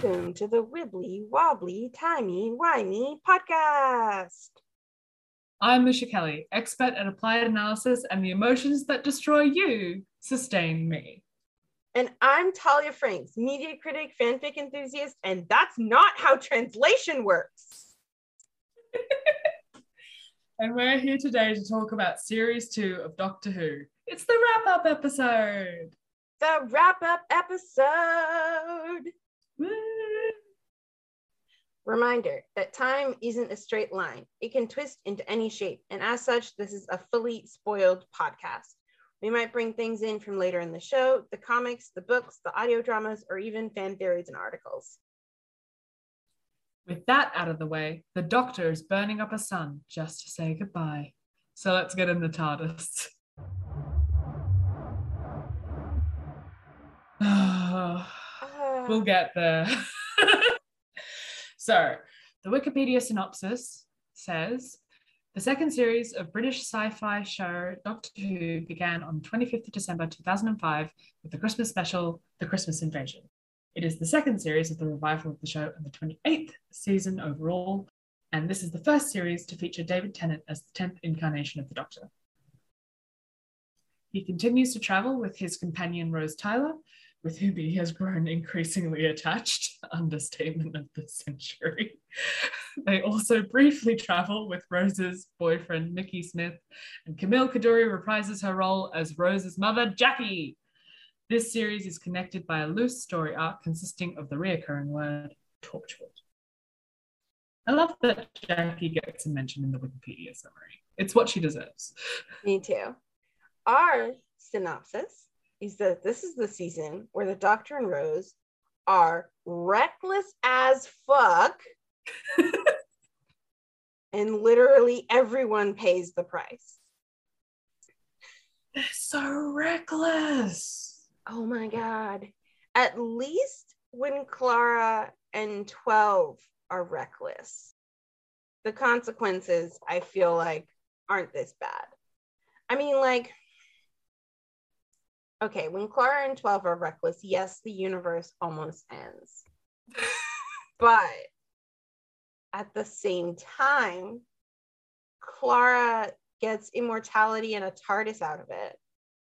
Welcome to the Wibbly Wobbly Timey Wimey podcast. I'm Misha Kelly, expert at applied analysis, and the emotions that destroy you sustain me. And I'm Talia Franks, media critic, fanfic enthusiast, and that's not how translation works. And we're here today to talk about Series 2 of Doctor Who. It's the wrap-up episode. The wrap-up episode. Woo! Reminder that time isn't a straight line. It can twist into any shape, and as such, this is a fully spoiled podcast. We might bring things in from later in the show, the comics, the books, the audio dramas, or even fan theories and articles. With that out of the way, the Doctor is burning up a sun just to say goodbye. So let's get in the TARDIS. We'll get there. So, the Wikipedia synopsis says, the second series of British sci-fi show Doctor Who began on 25th of December 2005 with the Christmas special, The Christmas Invasion. It is the second series of the revival of the show and the 28th season overall, and this is the first series to feature David Tennant as the 10th incarnation of the Doctor. He continues to travel with his companion Rose Tyler, with whom he has grown increasingly attached, understatement of the century. They also briefly travel with Rose's boyfriend, Mickey Smith, and Camille Coduri reprises her role as Rose's mother, Jackie. This series is connected by a loose story arc consisting of the reoccurring word, Torchwood. I love that Jackie gets a mention in the Wikipedia summary. It's what she deserves. Me too. Our synopsis is that this is the season where the Doctor and Rose are reckless as fuck and literally everyone pays the price. They're so reckless. Oh my God. At least when Clara and 12 are reckless, the consequences, I feel like, aren't this bad. I mean, like, okay, when Clara and 12 are reckless, yes, the universe almost ends. But at the same time, Clara gets immortality and a TARDIS out of it.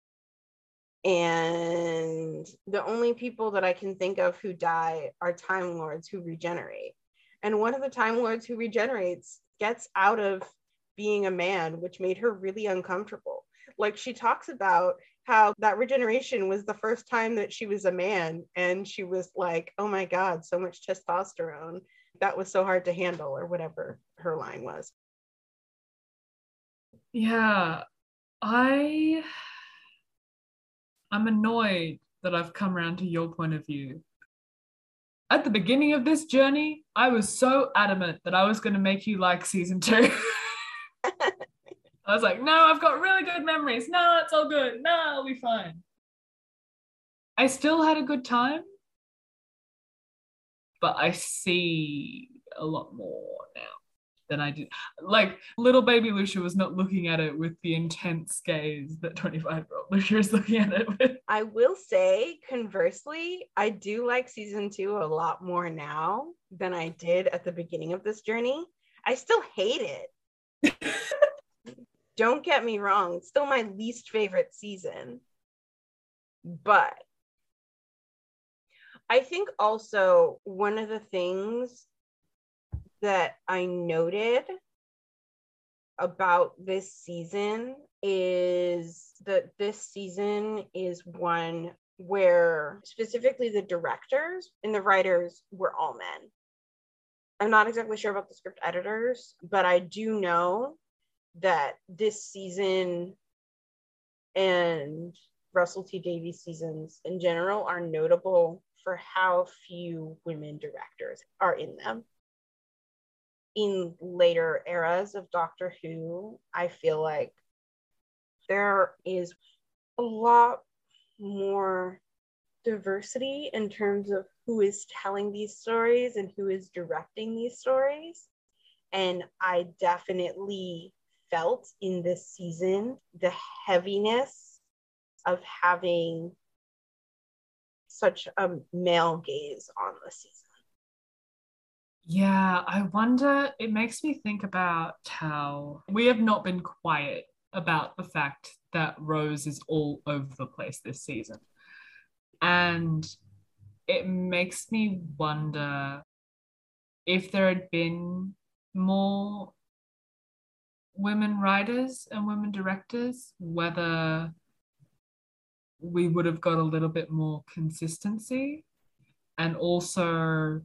And the only people that I can think of who die are Time Lords who regenerate. And one of the Time Lords who regenerates gets out of being a man, which made her really uncomfortable. Like, she talks about how that regeneration was the first time that she was a man, and she was like, oh my God, so much testosterone. That was so hard to handle, or whatever her line was. Yeah, I'm annoyed that I've come around to your point of view. At the beginning of this journey, I was so adamant that I was going to make you like season 2. I was like, no, I've got really good memories. No, it's all good. No, I'll be fine. I still had a good time, but I see a lot more now than I did. Like, little baby Lucia was not looking at it with the intense gaze that 25-year-old Lucia is looking at it with. I will say, conversely, I do like season 2 a lot more now than I did at the beginning of this journey. I still hate it. Don't get me wrong, it's still my least favorite season. But I think also one of the things that I noted about this season is that this season is one where specifically the directors and the writers were all men. I'm not exactly sure about the script editors, but I do know that this season and Russell T Davies seasons in general are notable for how few women directors are in them. In later eras of Doctor Who, I feel like there is a lot more diversity in terms of who is telling these stories and who is directing these stories. And I definitely felt in this season the heaviness of having such a male gaze on the season. Yeah, I wonder, it makes me think about how we have not been quiet about the fact that Rose is all over the place this season. And it makes me wonder if there had been more women writers and women directors, whether we would have got a little bit more consistency and also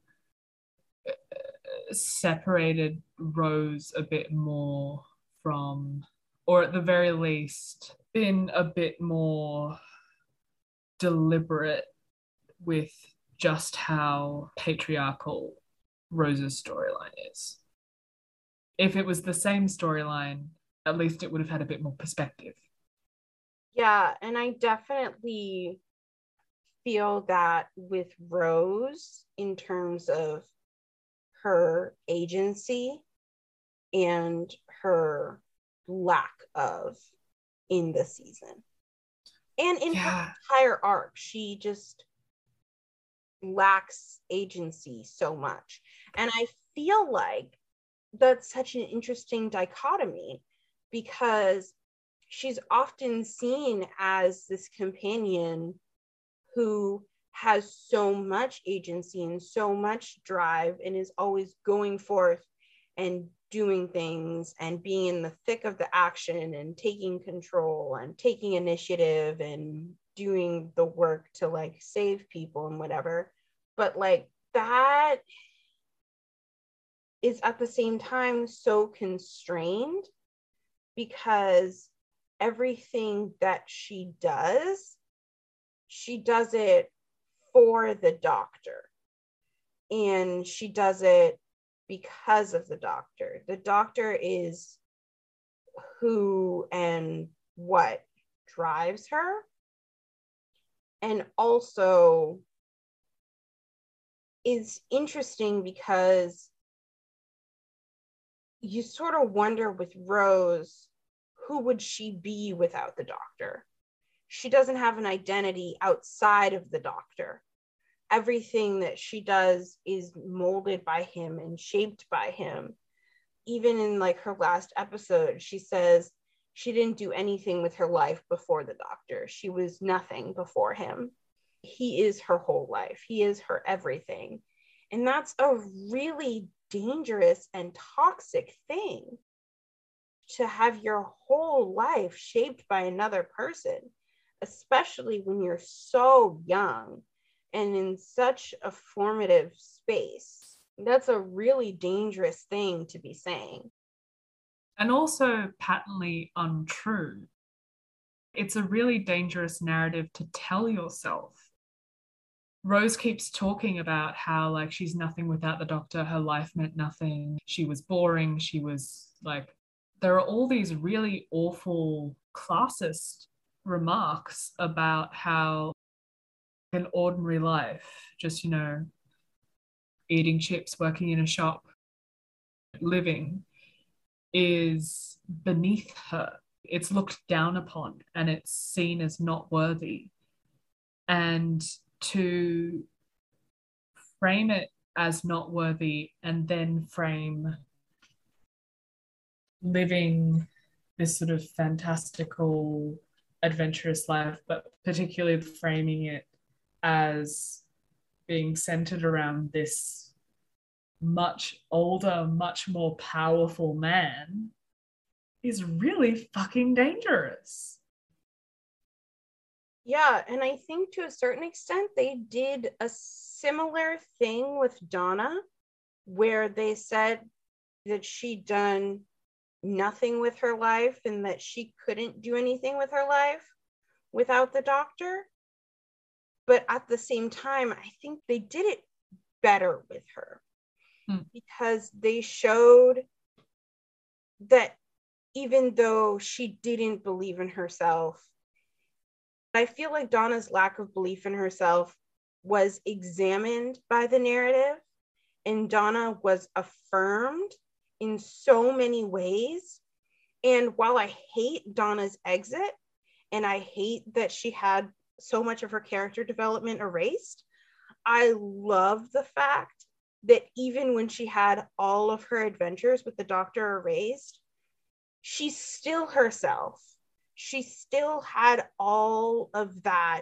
separated Rose a bit more from, or at the very least, been a bit more deliberate with just how patriarchal Rose's storyline is. If it was the same storyline, at least it would have had a bit more perspective. Yeah, and I definitely feel that with Rose in terms of her agency and her lack of in the season. And in her Yeah. entire arc, she just lacks agency so much. And I feel like that's such an interesting dichotomy because she's often seen as this companion who has so much agency and so much drive and is always going forth and doing things and being in the thick of the action and taking control and taking initiative and doing the work to like save people and whatever. But like that is at the same time so constrained because everything that she does it for the doctor and she does it because of the doctor. The doctor is who and what drives her. And also is interesting because you sort of wonder with Rose, who would she be without the doctor? She doesn't have an identity outside of the doctor. Everything that she does is molded by him and shaped by him. Even in like her last episode, she says she didn't do anything with her life before the doctor. She was nothing before him. He is her whole life. He is her everything. And that's a really dangerous and toxic thing, to have your whole life shaped by another person, especially when you're so young and in such a formative space. That's a really dangerous thing to be saying. And also patently untrue. It's a really dangerous narrative to tell yourself. Rose keeps talking about how like she's nothing without the doctor, her life meant nothing, she was boring, she was like, there are all these really awful classist remarks about how an ordinary life, just, you know, eating chips, working in a shop, living, is beneath her. It's looked down upon and it's seen as not worthy. And to frame it as not worthy and then frame living this sort of fantastical, adventurous life, but particularly framing it as being centered around this much older, much more powerful man is really fucking dangerous. Yeah, and I think to a certain extent they did a similar thing with Donna, where they said that she'd done nothing with her life and that she couldn't do anything with her life without the doctor. But at the same time, I think they did it better with her because they showed that even though she didn't believe in herself, I feel like Donna's lack of belief in herself was examined by the narrative, and Donna was affirmed in so many ways. And while I hate Donna's exit, and I hate that she had so much of her character development erased, I love the fact that even when she had all of her adventures with the Doctor erased, she's still herself. She still had all of that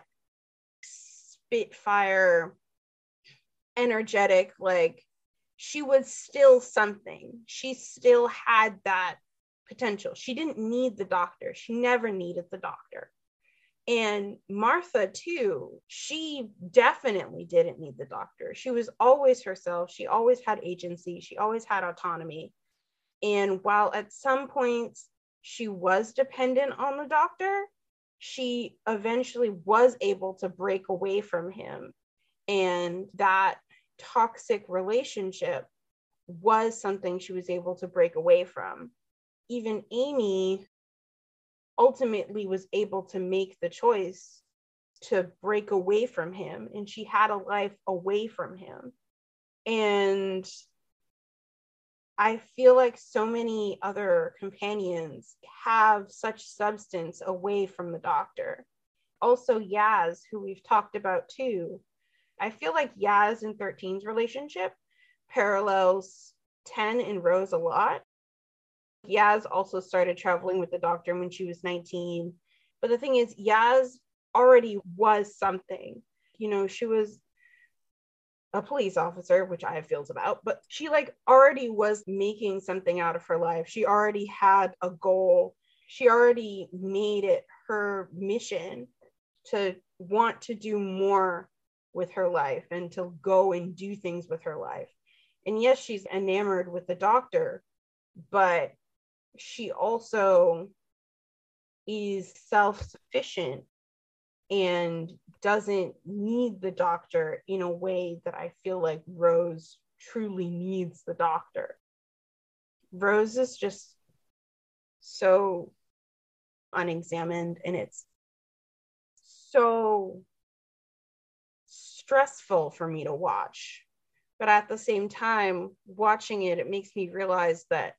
Spitfire, energetic, like, she was still something. She still had that potential. She didn't need the Doctor. She never needed the Doctor. And Martha, too, she definitely didn't need the Doctor. She was always herself. She always had agency. She always had autonomy. And while at some points she was dependent on the Doctor, she eventually was able to break away from him. And that toxic relationship was something she was able to break away from. Even Amy ultimately was able to make the choice to break away from him, and she had a life away from him. And I feel like so many other companions have such substance away from the Doctor. Also, Yaz, who we've talked about too. I feel like Yaz and 13's relationship parallels 10 and Rose a lot. Yaz also started traveling with the Doctor when she was 19. But the thing is, Yaz already was something. You know, she was a police officer, which I have feels about, but she like already was making something out of her life. She already had a goal. She already made it her mission to want to do more with her life and to go and do things with her life. And yes, she's enamored with the Doctor, but she also is self-sufficient and doesn't need the Doctor in a way that I feel like Rose truly needs the Doctor. Rose is just so unexamined, and it's so stressful for me to watch. But at the same time, watching it, it makes me realize that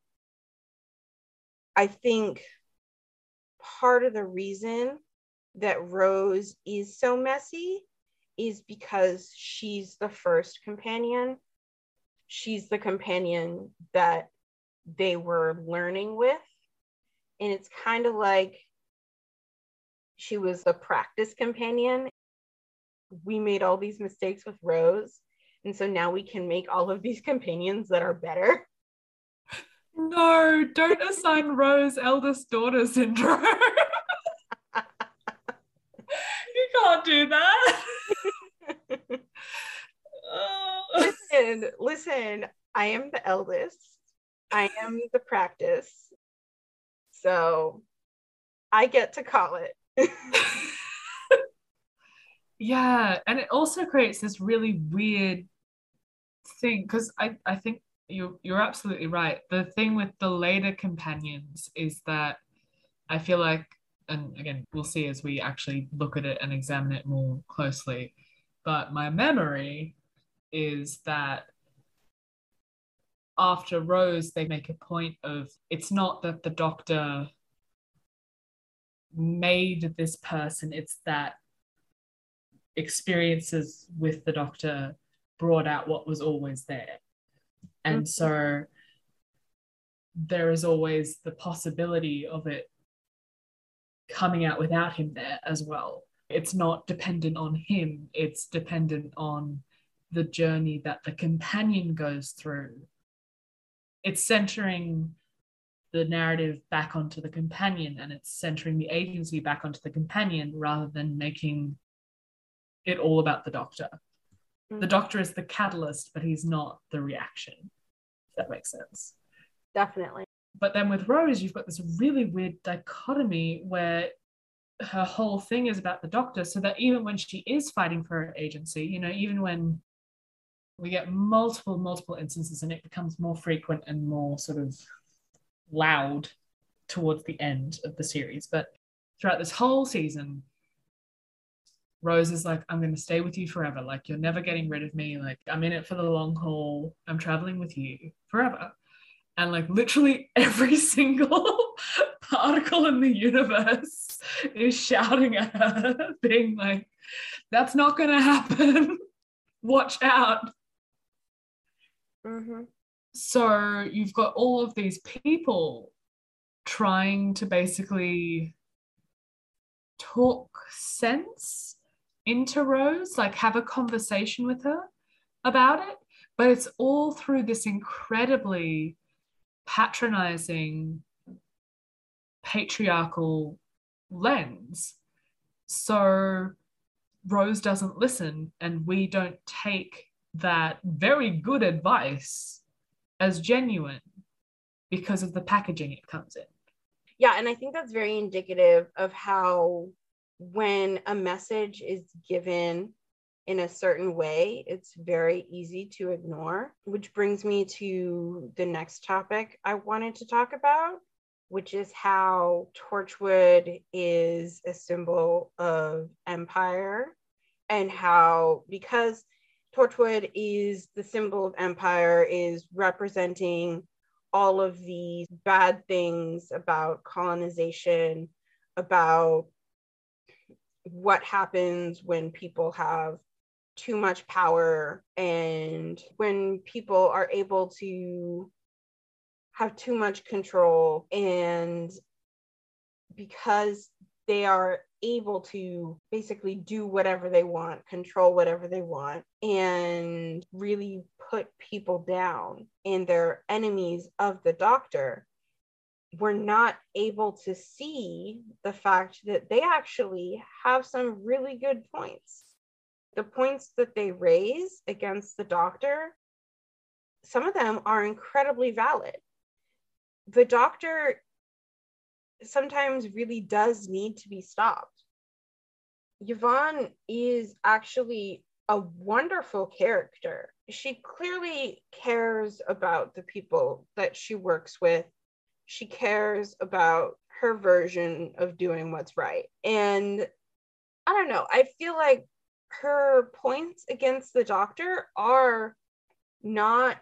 I think part of the reason that Rose is so messy is because she's the first companion. She's the companion that they were learning with. And it's kind of like she was a practice companion. We made all these mistakes with Rose, and so now we can make all of these companions that are better. No, don't assign Rose eldest daughter syndrome. You can't do that. Listen, I am the eldest. I am the practice. So I get to call it. Yeah, and it also creates this really weird thing, because I think you're absolutely right. The thing with the later companions is that I feel like, and again, we'll see as we actually look at it and examine it more closely, but my memory is that after Rose, they make a point of, it's not that the Doctor made this person, it's that experiences with the Doctor brought out what was always there. And so there is always the possibility of it coming out without him there as well. It's not dependent on him, it's dependent on the journey that the companion goes through. It's centering the narrative back onto the companion, and it's centering the agency back onto the companion rather than making it all about the Doctor. The Doctor is the catalyst, but he's not the reaction, if that makes sense. Definitely. But then with Rose, you've got this really weird dichotomy where her whole thing is about the Doctor, so that even when she is fighting for her agency, you know, even when we get multiple instances and it becomes more frequent and more sort of loud towards the end of the series, but throughout this whole season, Rose is like, I'm going to stay with you forever. Like, you're never getting rid of me. Like, I'm in it for the long haul. I'm traveling with you forever. And like literally every single particle in the universe is shouting at her, being like, that's not going to happen. Watch out. Mm-hmm. So you've got all of these people trying to basically talk sense into Rose, like have a conversation with her about it. But it's all through this incredibly patronizing patriarchal lens. So Rose doesn't listen, and we don't take that very good advice as genuine because of the packaging it comes in. Yeah, and I think that's very indicative of how when a message is given in a certain way, it's very easy to ignore, which brings me to the next topic I wanted to talk about, which is how Torchwood is a symbol of empire, and how, because Torchwood is the symbol of empire, is representing all of these bad things about colonization, about what happens when people have too much power and when people are able to have too much control, and because they are able to basically do whatever they want, control whatever they want, and really put people down, and they're enemies of the Doctor, we're not able to see the fact that they actually have some really good points. The points that they raise against the Doctor, some of them are incredibly valid. The Doctor sometimes really does need to be stopped. Yvonne is actually a wonderful character. She clearly cares about the people that she works with. She cares about her version of doing what's right. And I don't know, I feel like her points against the Doctor are not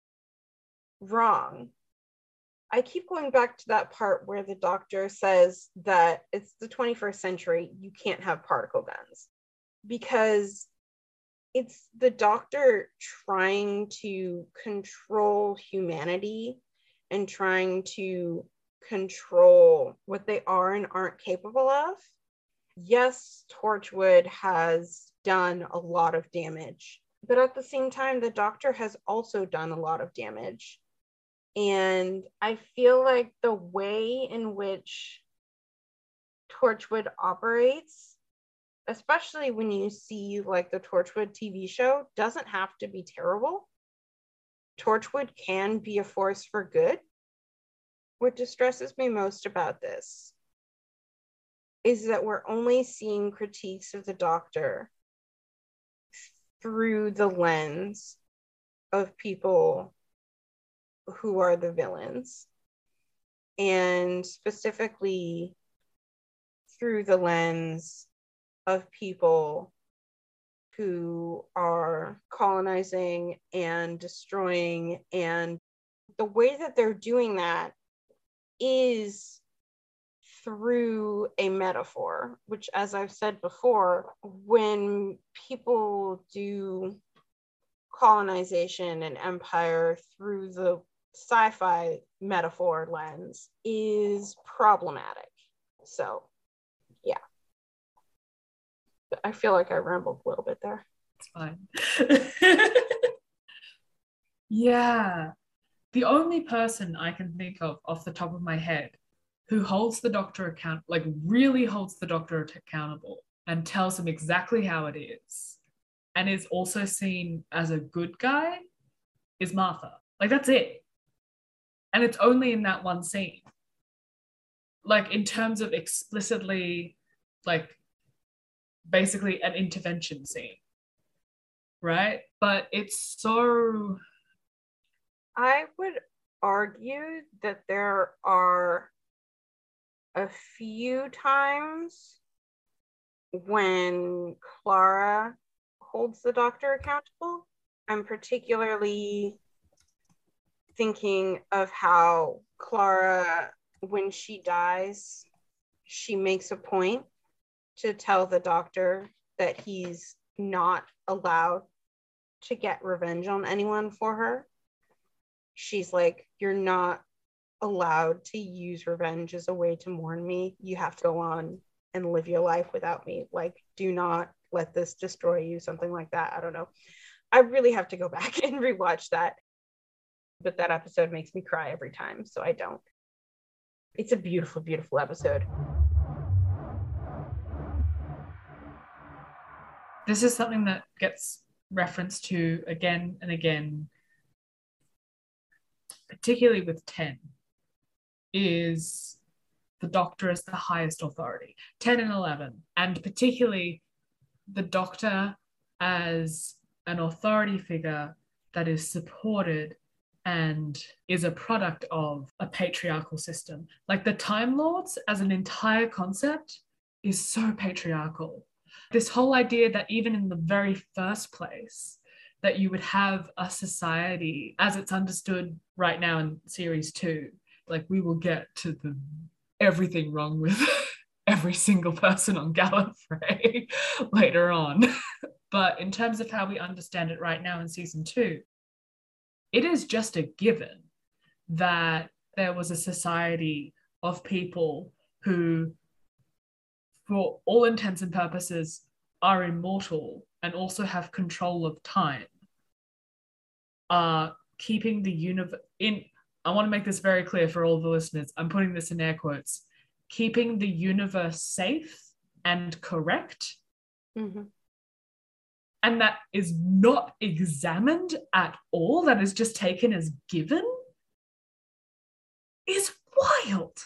wrong. I keep going back to that part where the Doctor says that it's the 21st century, you can't have particle guns, because it's the Doctor trying to control humanity and trying to control what they are and aren't capable of. Yes, Torchwood has done a lot of damage, but at the same time, the Doctor has also done a lot of damage. And I feel like the way in which Torchwood operates, especially when you see like the Torchwood TV show, doesn't have to be terrible. Torchwood can be a force for good. What distresses me most about this is that we're only seeing critiques of the Doctor through the lens of people who are the villains, and specifically through the lens of people who are colonizing and destroying. And the way that they're doing that is through a metaphor, which, as I've said before, when people do colonization and empire through the sci-fi metaphor lens, is problematic. So, yeah. I feel like I rambled a little bit there. It's fine. Yeah. The only person I can think of off the top of my head who holds the Doctor like really holds the Doctor accountable and tells him exactly how it is, and is also seen as a good guy, is Martha. Like, that's it. And it's only in that one scene. Like, in terms of explicitly, like, basically an intervention scene. Right? But it's so... I would argue that there are a few times when Clara holds the Doctor accountable. I'm particularly thinking of how Clara, when she dies, she makes a point to tell the Doctor that he's not allowed to get revenge on anyone for her. she's like, you're not allowed to use revenge as a way to mourn me. You have to go on and live your life without me. Like, do not let this destroy you, something like that. I don't know. I really have to go back and rewatch that. But that episode makes me cry every time, so I don't. It's a beautiful, beautiful episode. This is something that gets referenced to again and again, particularly with 10, is the Doctor as the highest authority. 10 and 11, and particularly the Doctor as an authority figure that is supported and is a product of a patriarchal system. Like the Time Lords as an entire concept is so patriarchal. This whole idea that even in the very first place, that you would have a society as it's understood right now in series 2, like we will get to the everything wrong with every single person on Gallifrey later on. But in terms of how we understand it right now in season 2, it is just a given that there was a society of people who, for all intents and purposes, are immortal and also have control of time, are keeping the universe in. I want to make this very clear for all the listeners. I'm putting this in air quotes. Keeping the universe safe and correct. Mm-hmm. And that is not examined at all, that is just taken as given, is wild.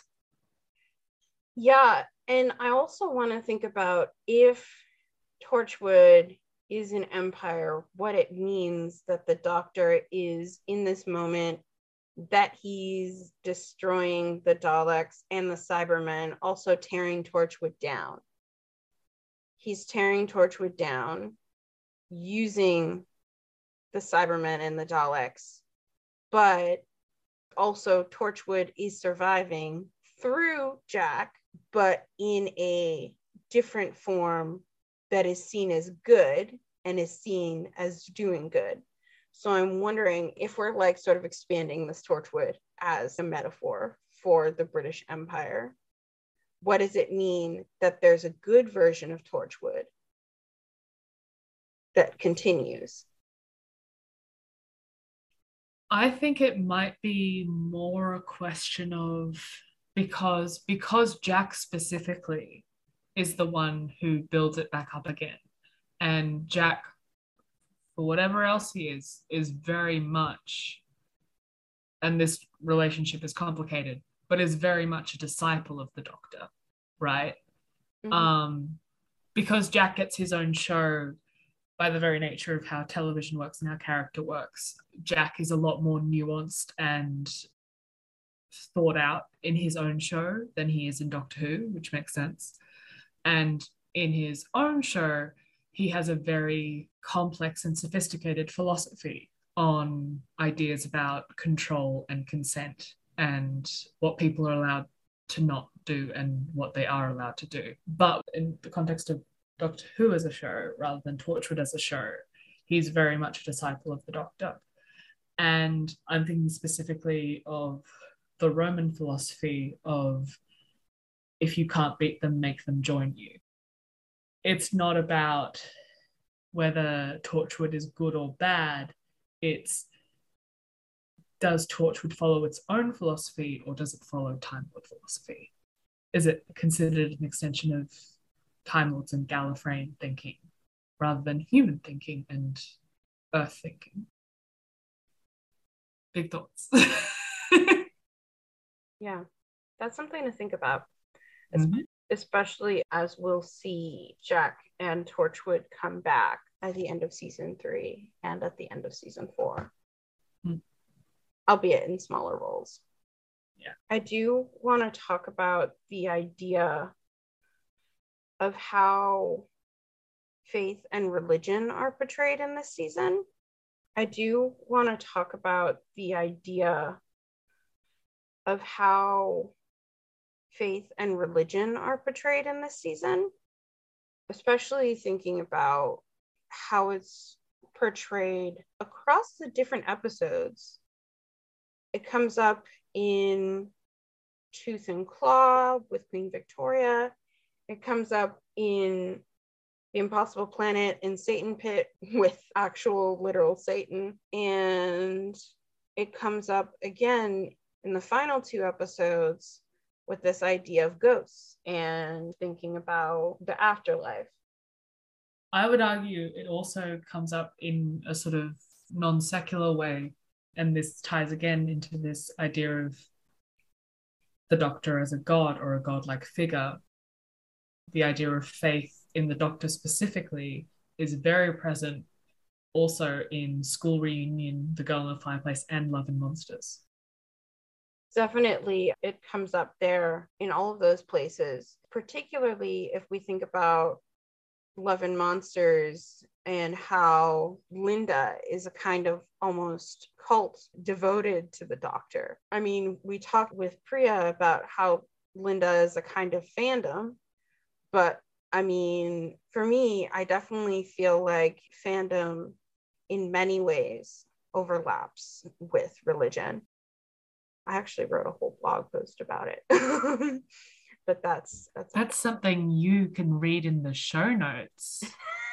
Yeah, and I also want to think about, if Torchwood is an empire, what it means that the Doctor is in this moment, that he's destroying the Daleks and the Cybermen, also tearing Torchwood down. He's tearing Torchwood down using the Cybermen and the Daleks, but also Torchwood is surviving through Jack, but in a different form that is seen as good and is seen as doing good. So I'm wondering if we're like sort of expanding this Torchwood as a metaphor for the British Empire. What does it mean that there's a good version of Torchwood that continues? I think it might be more a question of, because Jack specifically is the one who builds it back up again. And Jack, for whatever else he is very much, and this relationship is complicated, but is very much a disciple of the Doctor, right? Mm-hmm. Because Jack gets his own show by the very nature of how television works and how character works. Jack is a lot more nuanced and thought out in his own show than he is in Doctor Who, which makes sense. And in his own show, he has a very complex and sophisticated philosophy on ideas about control and consent and what people are allowed to not do and what they are allowed to do. But in the context of Doctor Who as a show, rather than Torchwood as a show, he's very much a disciple of the Doctor. And I'm thinking specifically of the Roman philosophy of, if you can't beat them, make them join you. It's not about whether Torchwood is good or bad. It's, does Torchwood follow its own philosophy or does it follow Time Lord philosophy? Is it considered an extension of Time Lords and Gallifreyan thinking rather than human thinking and Earth thinking? Big thoughts. Yeah, that's something to think about. Mm-hmm. Especially as we'll see Jack and Torchwood come back at the end of season 3 and at the end of season 4. Albeit in smaller roles. Yeah. I do want to talk about the idea of how faith and religion are portrayed in this season. I do want to talk about the idea of how faith and religion are portrayed in this season, especially thinking about how it's portrayed across the different episodes It comes up in Tooth and Claw with Queen Victoria. It comes up in The Impossible Planet and Satan Pit with actual literal Satan. And it comes up again in the final 2 episodes with this idea of ghosts and thinking about the afterlife. I would argue it also comes up in a sort of non-secular way. And this ties again into this idea of the Doctor as a god or a godlike figure. The idea of faith in the Doctor specifically is very present also in School Reunion, The Girl in the Fireplace, and Love and Monsters. Definitely, it comes up there in all of those places, particularly if we think about Love and Monsters and how Linda is a kind of almost cult devoted to the Doctor. I mean, we talked with Priya about how Linda is a kind of fandom, but I mean, for me, I definitely feel like fandom in many ways overlaps with religion. I actually wrote a whole blog post about it. But that's something you can read in the show notes.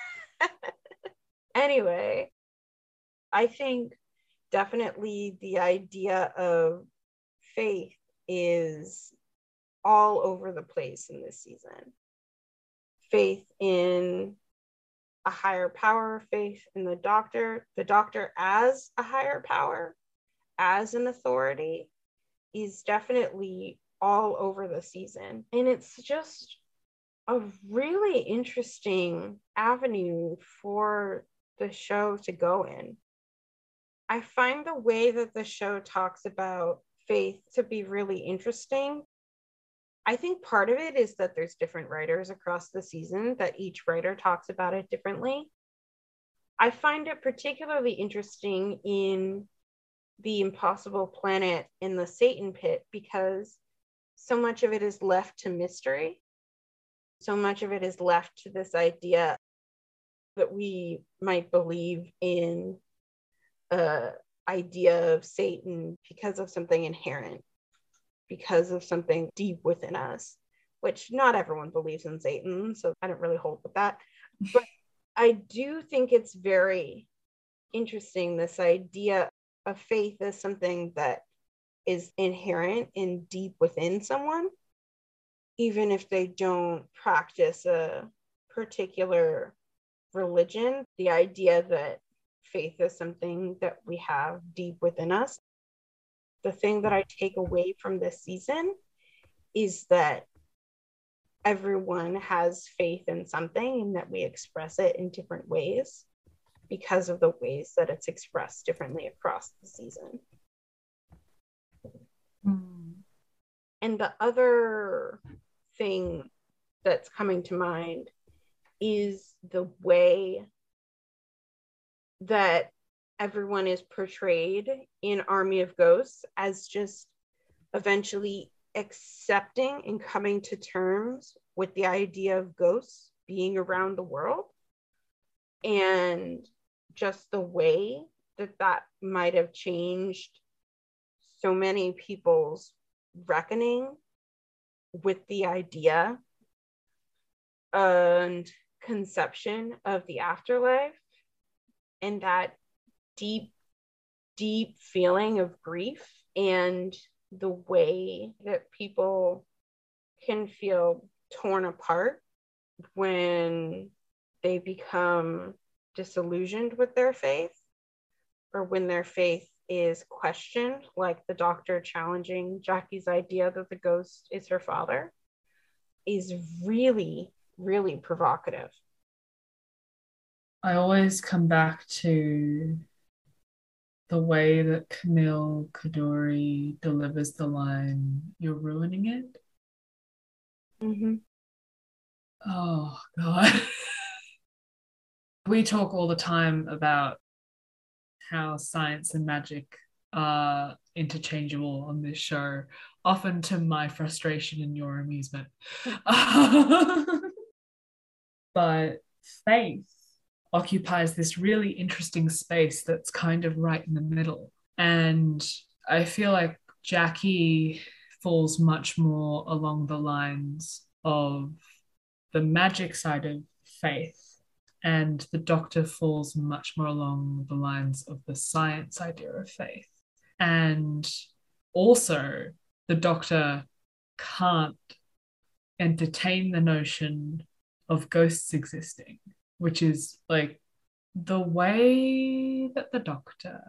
Anyway, I think definitely the idea of faith is all over the place in this season. Faith in a higher power, faith in the Doctor as a higher power, as an authority, is definitely all over the season. And it's just a really interesting avenue for the show to go in. I find the way that the show talks about faith to be really interesting. I think part of it is that there's different writers across the season, that each writer talks about it differently. I find it particularly interesting in The Impossible Planet and the Satan Pit because so much of it is left to mystery. So much of it is left to this idea that we might believe in an idea of Satan because of something inherent, because of something deep within us, which not everyone believes in Satan, so I don't really hold with that. But I do think it's very interesting, this idea of faith as something that is inherent and deep within someone, even if they don't practice a particular religion. The idea that faith is something that we have deep within us. The thing that I take away from this season is that everyone has faith in something and that we express it in different ways because of the ways that it's expressed differently across the season. And the other thing that's coming to mind is the way that everyone is portrayed in Army of Ghosts as just eventually accepting and coming to terms with the idea of ghosts being around the world, and just the way that that might have changed so many people's reckoning with the idea and conception of the afterlife, and that deep feeling of grief, and the way that people can feel torn apart when they become disillusioned with their faith, or when their faith is questioned, like the Doctor challenging Jackie's idea that the ghost is her father, is really, really provocative. I always come back to the way that Camille Coduri delivers the line, "You're ruining it." Mm-hmm. Oh, God. We talk all the time about how science and magic are interchangeable on this show, often to my frustration and your amusement. But faith occupies this really interesting space that's kind of right in the middle. And I feel like Jackie falls much more along the lines of the magic side of faith, and the Doctor falls much more along the lines of the science idea of faith. And also, the Doctor can't entertain the notion of ghosts existing, which is like the way that the Doctor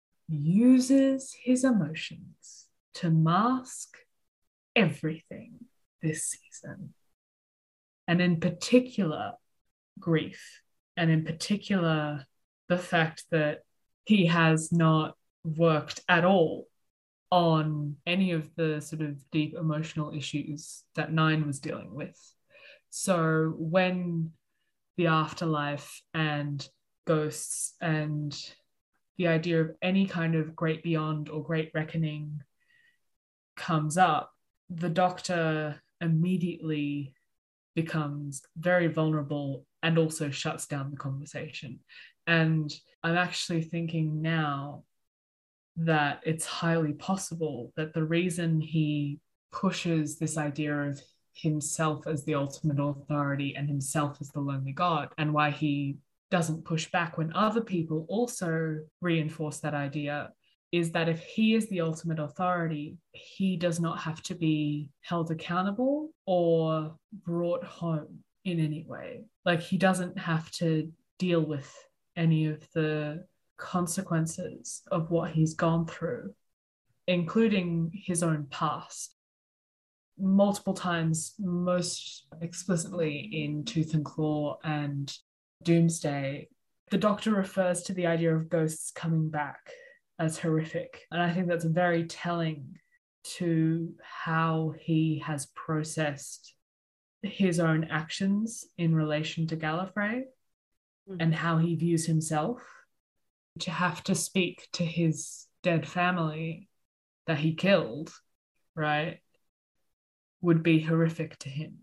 uses his emotions to mask everything this season. And in particular, grief. And in particular, the fact that he has not worked at all on any of the sort of deep emotional issues that Nine was dealing with. So when the afterlife and ghosts and the idea of any kind of great beyond or great reckoning comes up, the Doctor immediately becomes very vulnerable and also shuts down the conversation. And I'm actually thinking now that it's highly possible that the reason he pushes this idea of himself as the ultimate authority and himself as the lonely god, and why he doesn't push back when other people also reinforce that idea, is that if he is the ultimate authority, he does not have to be held accountable or brought home in any way. Like, he doesn't have to deal with any of the consequences of what he's gone through, including his own past. Multiple times, most explicitly in Tooth and Claw and Doomsday, the Doctor refers to the idea of ghosts coming back as horrific. And I think that's very telling to how he has processed his own actions in relation to Gallifrey and how he views himself. To have to speak to his dead family that he killed, right, would be horrific to him.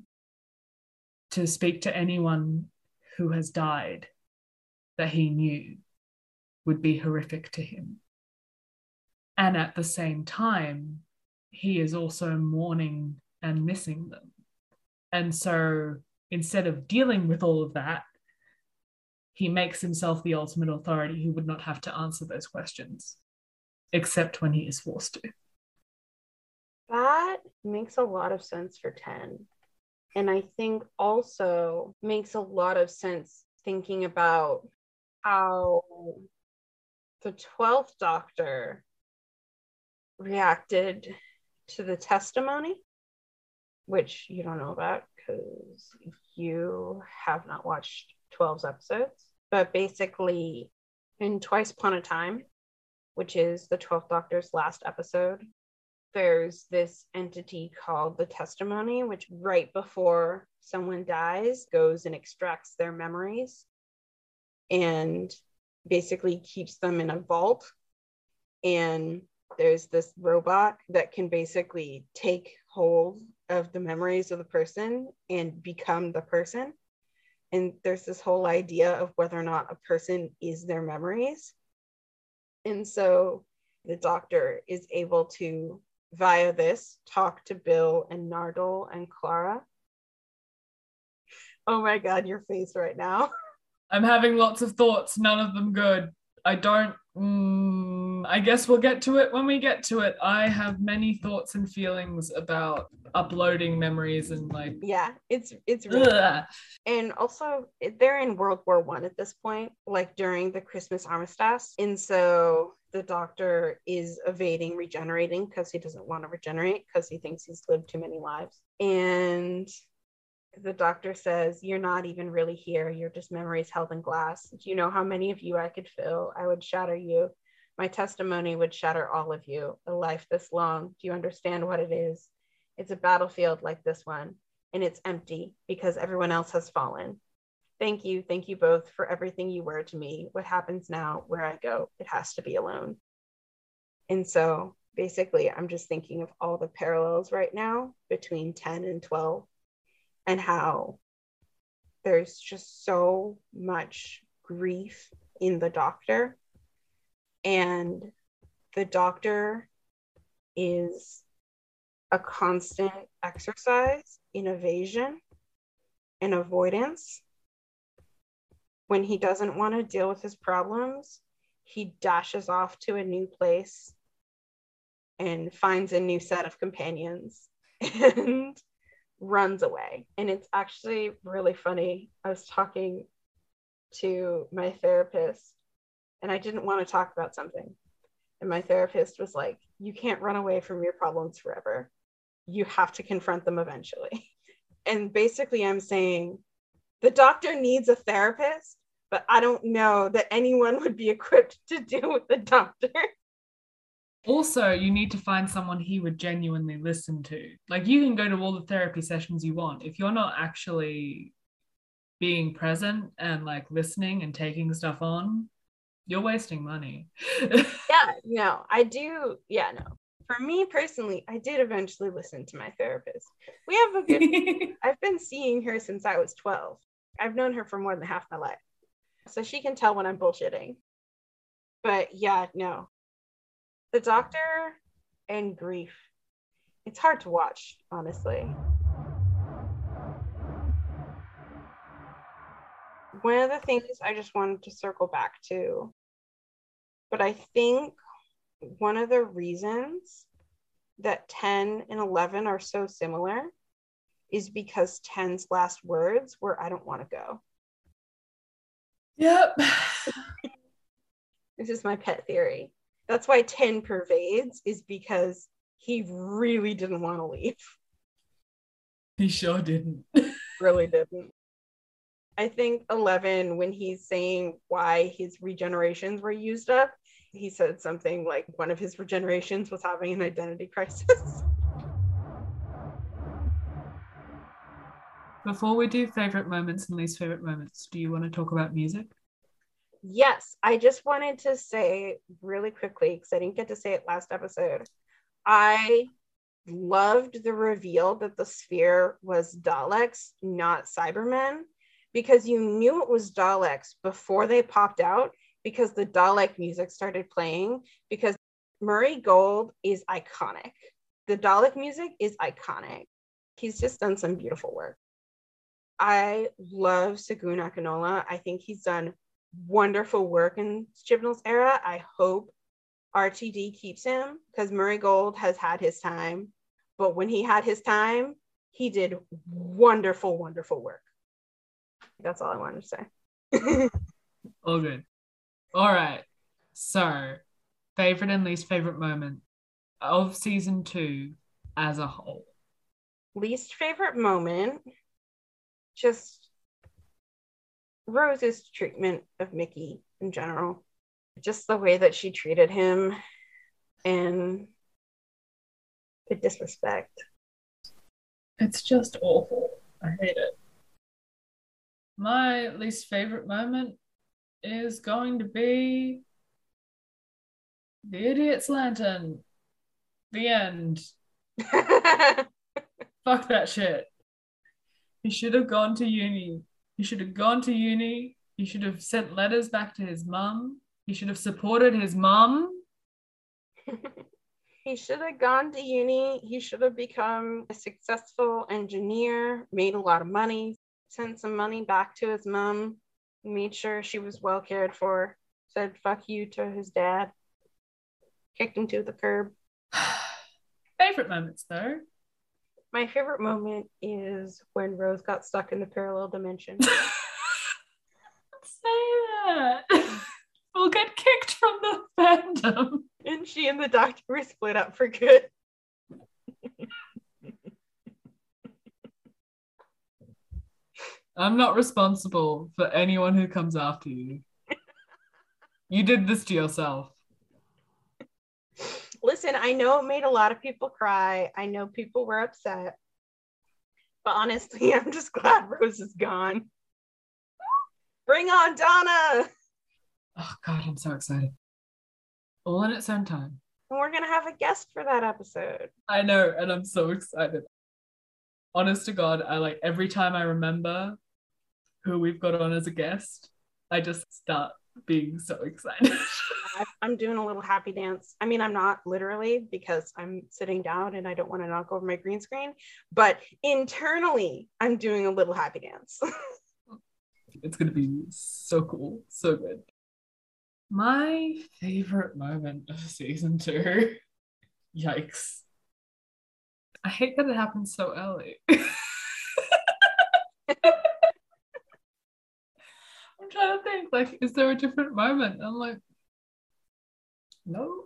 To speak to anyone who has died that he knew would be horrific to him. And at the same time, he is also mourning and missing them. And so instead of dealing with all of that, he makes himself the ultimate authority who would not have to answer those questions, except when he is forced to. That makes a lot of sense for 10. And I think also makes a lot of sense thinking about how the 12th Doctor reacted to the testimony, which you don't know about because you have not watched 12's episodes. But basically, in Twice Upon a Time, which is the 12th Doctor's last episode, there's this entity called the testimony, which right before someone dies goes and extracts their memories and basically keeps them in a vault. And there's this robot that can basically take hold of the memories of the person and become the person. And there's this whole idea of whether or not a person is their memories. And so the Doctor is able to, via this, talk to Bill and Nardole and Clara. Oh my God, your face right now. I'm having lots of thoughts, none of them good. I guess we'll get to it when we get to it. I have many thoughts and feelings about uploading memories and like, yeah, it's really ugh. And also they're in World War I at this point, like during the Christmas armistice, and so the Doctor is evading regenerating because he doesn't want to regenerate because he thinks he's lived too many lives. And the Doctor says, "You're not even really here. You're just memories held in glass. Do you know how many of you I could fill? I would shatter you. My testimony would shatter all of you. A life this long. Do you understand what it is? It's a battlefield like this one, and it's empty because everyone else has fallen. Thank you both for everything you were to me. What happens now, where I go, it has to be alone." And so basically, I'm just thinking of all the parallels right now between 10 and 12 and how there's just so much grief in the Doctor. And the Doctor is a constant exercise in evasion and avoidance. When he doesn't want to deal with his problems, he dashes off to a new place and finds a new set of companions and runs away. And it's actually really funny. I was talking to my therapist and I didn't want to talk about something. And my therapist was like, you can't run away from your problems forever. You have to confront them eventually. And basically I'm saying the doctor needs a therapist, but I don't know that anyone would be equipped to deal with the doctor. Also, you need to find someone he would genuinely listen to. Like, you can go to all the therapy sessions you want. If you're not actually being present and like listening and taking stuff on, you're wasting money. Yeah, no, I do. Yeah, no. For me personally, I did eventually listen to my therapist. We have a good, I've been seeing her since I was 12. I've known her for more than half my life. So she can tell when I'm bullshitting. But yeah, no. The Doctor and grief. It's hard to watch, honestly. One of the things I just wanted to circle back to, but I think one of the reasons that 10 and 11 are so similar is because 10's last words were, I don't want to go. Yep. This is my pet theory. That's why 10 pervades, is because he really didn't want to leave. He sure didn't. Really didn't. I think 11, when he's saying why his regenerations were used up, he said something like one of his regenerations was having an identity crisis. Before we do favorite moments and least favorite moments, do you want to talk about music? Yes, I just wanted to say really quickly, because I didn't get to say it last episode, I loved the reveal that the sphere was Daleks, not Cybermen, because you knew it was Daleks before they popped out, because the Dalek music started playing, because Murray Gold is iconic. The Dalek music is iconic. He's just done some beautiful work. I love Segun Akinola. I think he's done wonderful work in Chibnall's era. I hope RTD keeps him, because Murray Gold has had his time, but when he had his time, he did wonderful, wonderful work. That's all I wanted to say. All good. All right. So, favorite and least favorite moment of season 2 as a whole. Least favorite moment, just Rose's treatment of Mickey in general. Just the way that she treated him and the disrespect. It's just awful. I hate it. My least favorite moment is going to be the idiot's lantern. The end. Fuck that shit. He should have gone to uni. He should have gone to uni. He should have sent letters back to his mum. He should have supported his mum. He should have gone to uni. He should have become a successful engineer, made a lot of money, sent some money back to his mom, made sure she was well cared for, said fuck you to his dad, kicked him to the curb. Favorite moments, though? My favorite moment is when Rose got stuck in the parallel dimension. Say that. We'll get kicked from the fandom. And she and the Doctor were split up for good. I'm not responsible for anyone who comes after you. You did this to yourself. Listen, I know it made a lot of people cry. I know people were upset. But honestly, I'm just glad Rose is gone. Bring on Donna! Oh, God, I'm so excited. All in its own time. And we're going to have a guest for that episode. I know, and I'm so excited. Honest to God, I like every time I remember who we've got on as a guest, I just start being so excited. I'm doing a little happy dance. I mean, I'm not literally because I'm sitting down and I don't want to knock over my green screen, but internally, I'm doing a little happy dance. It's going to be so cool. So good. My favorite moment of season 2. Yikes. I hate that it happened so early. I'm trying to think, like, is there a different moment? I'm like, no.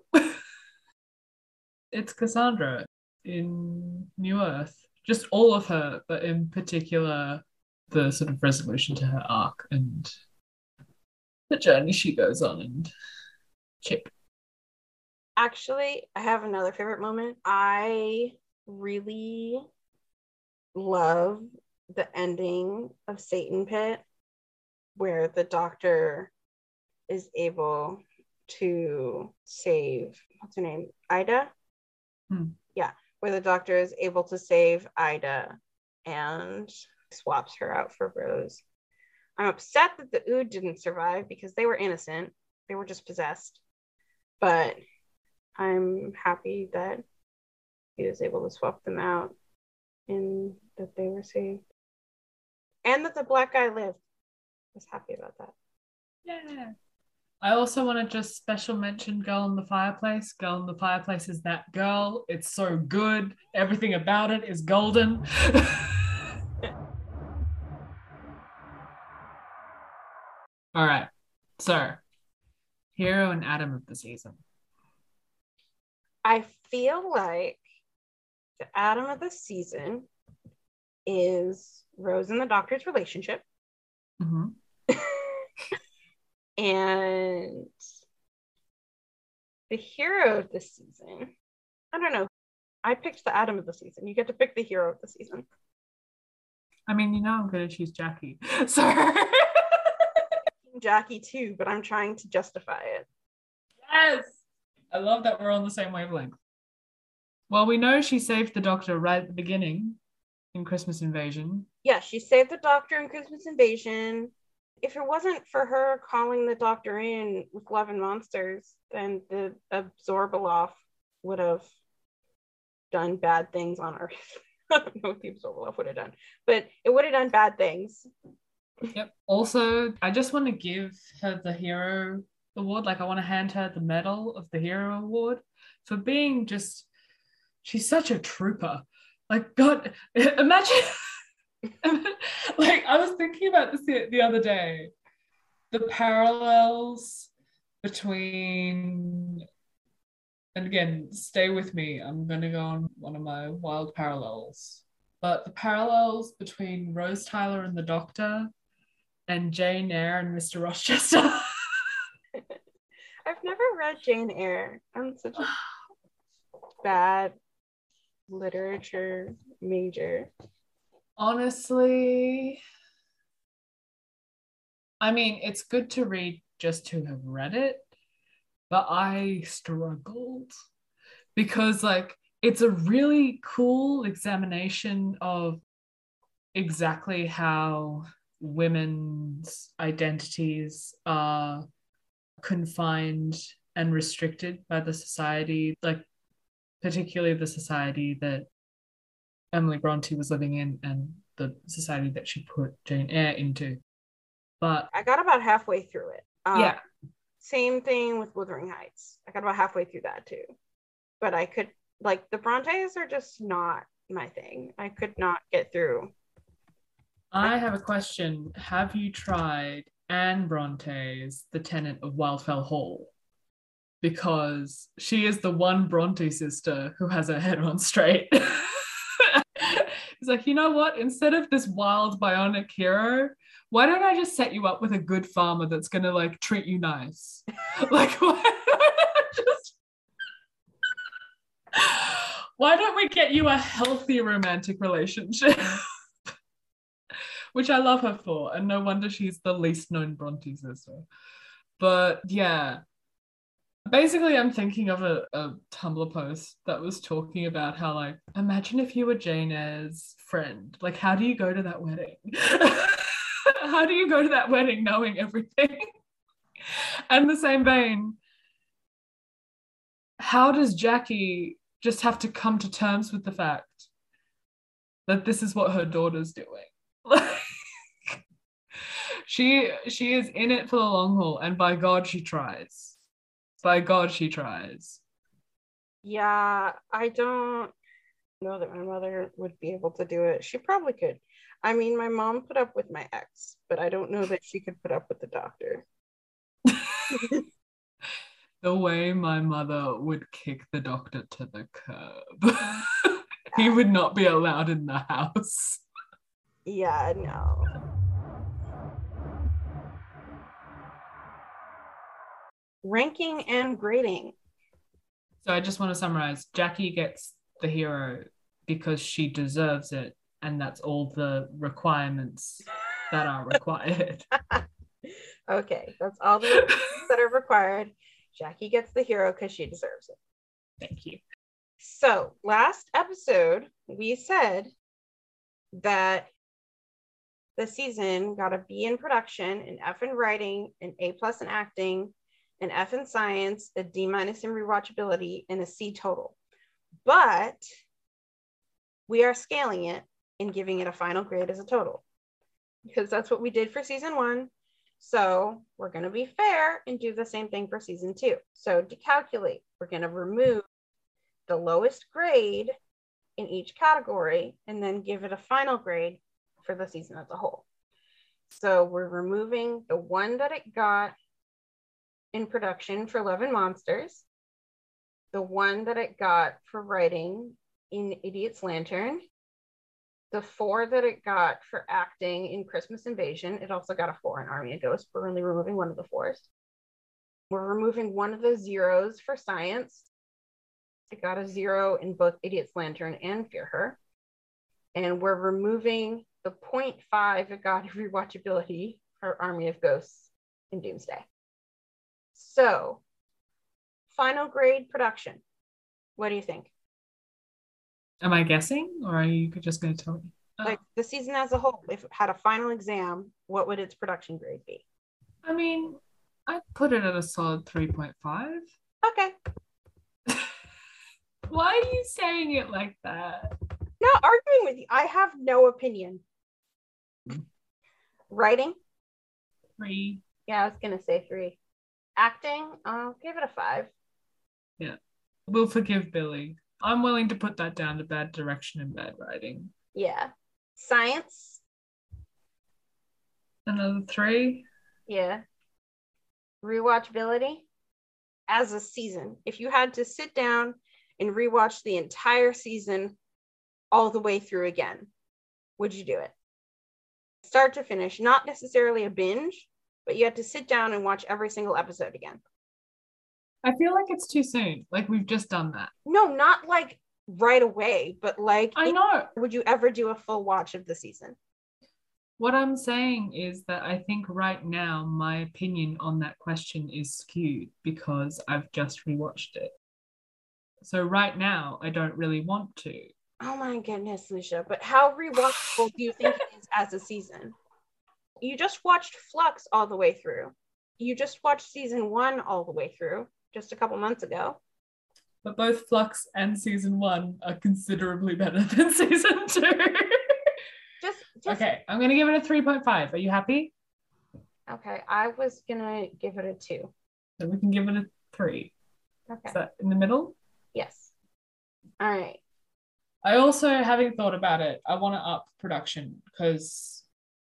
It's Cassandra in New Earth. Just all of her, but in particular, the sort of resolution to her arc and the journey she goes on. And Chip. Actually, I have another favorite moment. I really love the ending of Satan Pit, where the Doctor is able to save, what's her name? Ida? Yeah, where the Doctor is able to save Ida and swaps her out for Rose. I'm upset that the Ood didn't survive because they were innocent. They were just possessed. But I'm happy that he was able to swap them out and that they were saved. And that the black guy lived. I was happy about that. Yeah. I also want to just special mention Girl in the Fireplace. Girl in the Fireplace is that girl. It's so good. Everything about it is golden. All right. So, hero and Adam of the season. I feel like the Adam of the season is Rose and the Doctor's relationship. Mm-hmm. And the hero of the season, I don't know. I picked the Adam of the season. You get to pick the hero of the season. I mean, you know I'm going to choose Jackie. Sorry. Jackie too, but I'm trying to justify it. Yes! I love that we're on the same wavelength. Well, we know she saved the Doctor right at the beginning in Christmas Invasion. Yeah, she saved the Doctor in Christmas Invasion. If it wasn't for her calling the Doctor in with Love and Monsters, then the Absorbaloff would have done bad things on Earth. I don't know what the Absorbaloff would have done, but it would have done bad things. Yep. Also, I just want to give her the hero award. Like, I want to hand her the medal of the hero award for being just, she's such a trooper. Like, God, imagine, like, I was thinking about this the other day, the parallels between, and again, stay with me, I'm going to go on one of my wild parallels, but the parallels between Rose Tyler and the Doctor and Jane Eyre and Mr. Rochester. I've never read Jane Eyre. I'm such a bad literature major. Honestly, I mean, it's good to read just to have read it, but I struggled because, like, it's a really cool examination of exactly how women's identities are confined and restricted by the society, like particularly the society that Emily Bronte was living in and the society that she put Jane Eyre into. But I got about halfway through it. Yeah. Same thing with Wuthering Heights. I got about halfway through that too. But I could, like, the Brontes are just not my thing. I could not get through. I have a question. Have you tried Anne Bronte's The Tenant of Wildfell Hall? Because she is the one Bronte sister who has her head on straight. It's like, you know what? Instead of this wild bionic hero, why don't I just set you up with a good farmer that's going to, like, treat you nice? Like, why don't we get you a healthy romantic relationship? Which I love her for, and no wonder she's the least known Bronte sister. But yeah, basically I'm thinking of a Tumblr post that was talking about how, like, imagine if you were Jane Eyre's friend. Like, how do you go to that wedding? How do you go to that wedding knowing everything? And the same vein, how does Jackie just have to come to terms with the fact that this is what her daughter's doing? Like, she is in it for the long haul, and by God, she tries. By God, she tries. Yeah, I don't know that my mother would be able to do it. She probably could. I mean, my mom put up with my ex, but I don't know that she could put up with the doctor. The way my mother would kick the doctor to the curb. He would not be allowed in the house. Yeah, no. Ranking and grading. So I just want to summarize. Jackie gets the hero because she deserves it, and that's all the requirements that are required. Okay, that's all the requirements that are required. Jackie gets the hero because she deserves it. Thank you. So last episode, we said that the season got a B in production, an F in writing, an A+ in acting, an F in science, a D- in rewatchability, and a C total. But we are scaling it and giving it a final grade as a total, because that's what we did for season 1. So we're going to be fair and do the same thing for season 2. So to calculate, we're going to remove the lowest grade in each category and then give it a final grade for the season as a whole. So we're removing the one that it got in production for Love and Monsters, the one that it got for writing in Idiot's Lantern, the 4 that it got for acting in Christmas Invasion. It also got a 4 in Army of Ghosts. We're only removing one of the 4s. We're removing one of the 0s for science. It got a 0 in both Idiot's Lantern and Fear Her. And we're removing the 0.5 it got in rewatchability for Army of Ghosts in Doomsday. So, final grade production. What do you think? Am I guessing, or are you just going to tell me? Oh. Like the season as a whole, if it had a final exam, what would its production grade be? I mean, I'd put it at a solid 3.5. Okay. Why are you saying it like that? Not arguing with you. I have no opinion. Writing? 3. Yeah, I was going to say 3. Acting? I'll give it a 5. Yeah. We'll forgive Billy. I'm willing to put that down to bad direction and bad writing. Yeah. Science? Another 3. Yeah. Rewatchability? As a season, if you had to sit down and rewatch the entire season all the way through again, would you do it? Start to finish, not necessarily a binge, but you had to sit down and watch every single episode again. I feel like it's too soon. Like, we've just done that. No, not like right away, but like, I know. Would you ever do a full watch of the season? What I'm saying is that I think right now my opinion on that question is skewed because I've just rewatched it. So right now, I don't really want to. Oh my goodness, Lucia. But how rewatchable do you think it is as a season? You just watched Flux all the way through. You just watched season 1 all the way through just a couple months ago. But both Flux and season 1 are considerably better than season 2. Just okay, I'm going to give it a 3.5. Are you happy? Okay, I was going to give it a 2. Then we can give it a 3. Okay. Is that in the middle? Yes. All right. I also, having thought about it, I want to up production because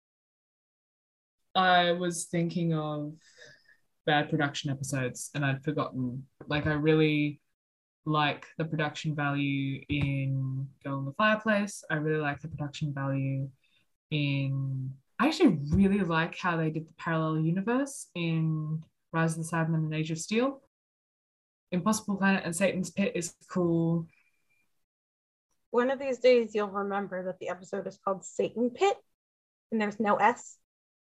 I was thinking of bad production episodes and I'd forgotten. Like, I really like the production value in Girl in the Fireplace. I really like the production value in... I actually really like how they did the parallel universe in Rise of the Cybermen and Age of Steel. Impossible Planet and Satan's Pit is cool. One of these days, you'll remember that the episode is called Satan Pit and there's no S.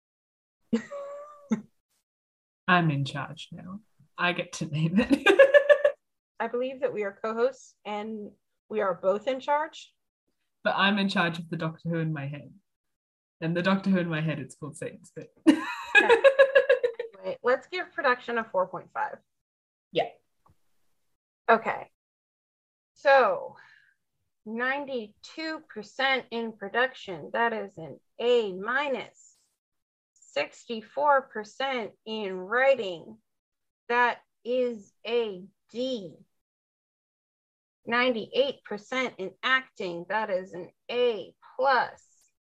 I'm in charge now. I get to name it. I believe that we are co-hosts and we are both in charge. But I'm in charge of the Doctor Who in my head. And the Doctor Who in my head, it's called Satan's Pit. right, let's give production a 4.5. Yeah. Okay. So 92% in production, that is an A minus. 64% in writing, that is a D. 98% in acting, that is an A plus.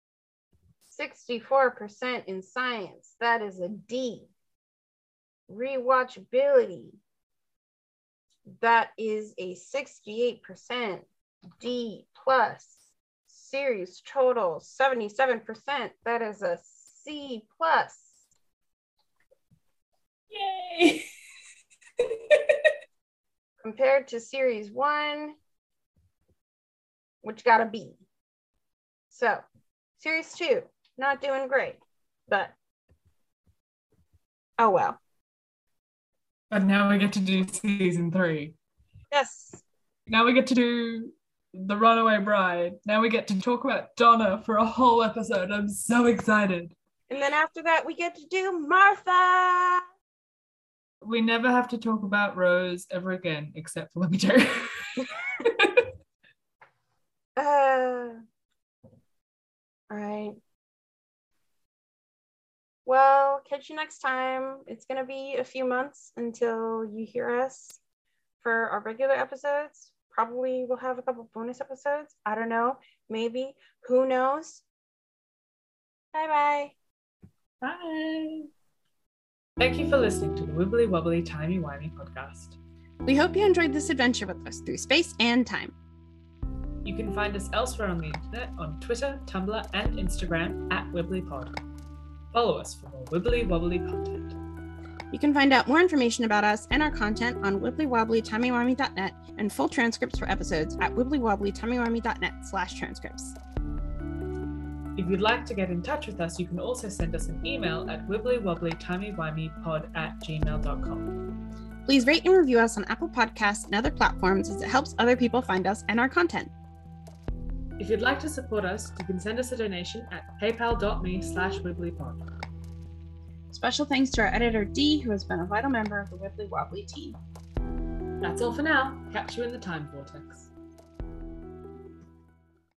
64% in science, that is a D. Rewatchability, that is a 68% D plus. Series total 77%, that is a C plus. Yay! Compared to series 1, which got a B. So series 2, not doing great, but oh well. But now we get to do season 3. Yes. Now we get to do The Runaway Bride. Now we get to talk about Donna for a whole episode. I'm so excited. And then after that, we get to do Martha. We never have to talk about Rose ever again, except for when we do. All right. Well, catch you next time. It's going to be a few months until you hear us for our regular episodes. Probably we'll have a couple bonus episodes. I don't know. Maybe. Who knows? Bye-bye. Bye. Thank you for listening to the Wibbly Wobbly Timey Wimey podcast. We hope you enjoyed this adventure with us through space and time. You can find us elsewhere on the internet on Twitter, Tumblr, and Instagram at WibblyPod. Follow us for more Wibbly Wobbly content. You can find out more information about us and our content on wibblywobblytimey-wimey.net and full transcripts for episodes at wibblywobblytimey-wimey.net/transcripts. If you'd like to get in touch with us, you can also send us an email at wibblywobblytimey-wimey@gmail.com. Please rate and review us on Apple Podcasts and other platforms as it helps other people find us and our content. If you'd like to support us, you can send us a donation at paypal.me/wibblypod. Special thanks to our editor Dee, who has been a vital member of the Wibbly Wobbly team. That's all for now. Catch you in the time vortex.